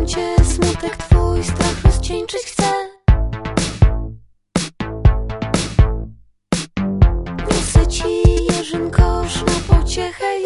kocham cię, smutek twój strach rozcieńczyć chcę. Niosę ci jeżyn kosz na pociechę.